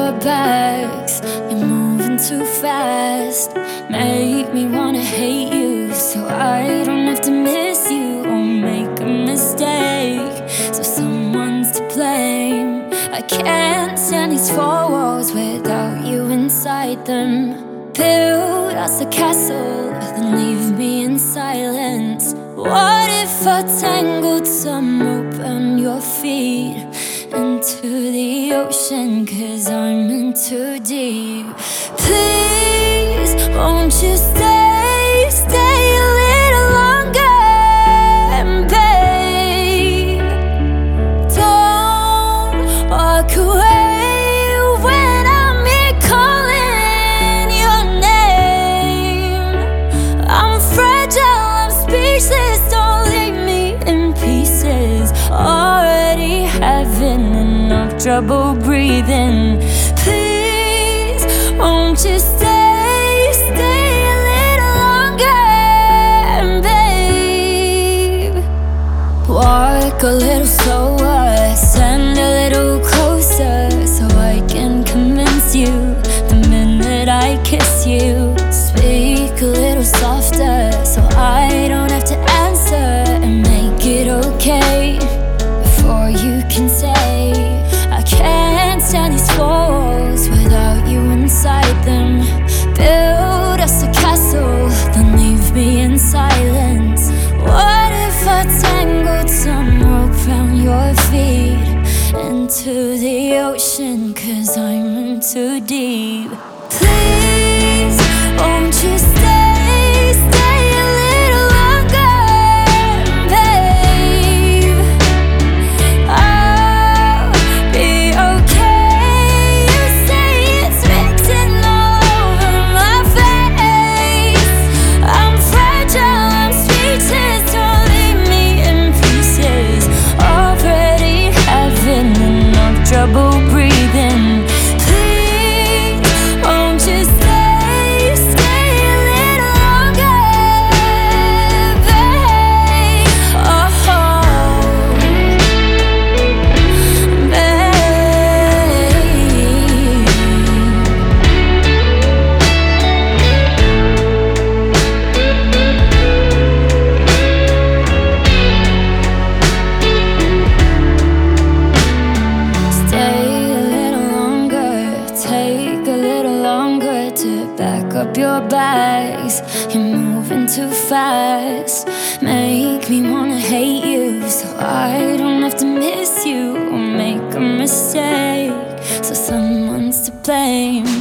your bags. You're moving too fast, make me wanna hate you, so I don't have to miss you or make a mistake. So someone's to blame. I can't stand these four walls without you inside them. Build us a castle, then leave me in silence. What if I tangled some rope around your feet into the ocean, 'cause I'm in too deep? Please, won't you stay a little longer? And babe, don't walk away when I'm here calling your name. I'm fragile, I'm speechless, don't leave me in pieces. Already having enough trouble breathing. Please, won't you stay a little longer, babe? Walk a little slower, stand a little closer, so I can convince you the minute I kiss you. Speak a little softer, so I don't have to answer, and make it okay before you can say I can't stand these walls without you inside them. Build us a castle, then leave me in silence. What if I tangled some rope round your feet into the ocean, 'cause I'm in too deep? Please, won't you stay a little longer, babe? I'll be okay. You say it's written all over my face. I'm fragile, I'm speechless, don't leave me in pieces. Already having enough trouble breathing. Please, won't you stay a little longer, babe? Oh, babe. Stay a little longer, take a little longer to back up your bags. You're moving too fast, make me wanna hate you, so I don't have to miss you or make a mistake. So someone's to blame.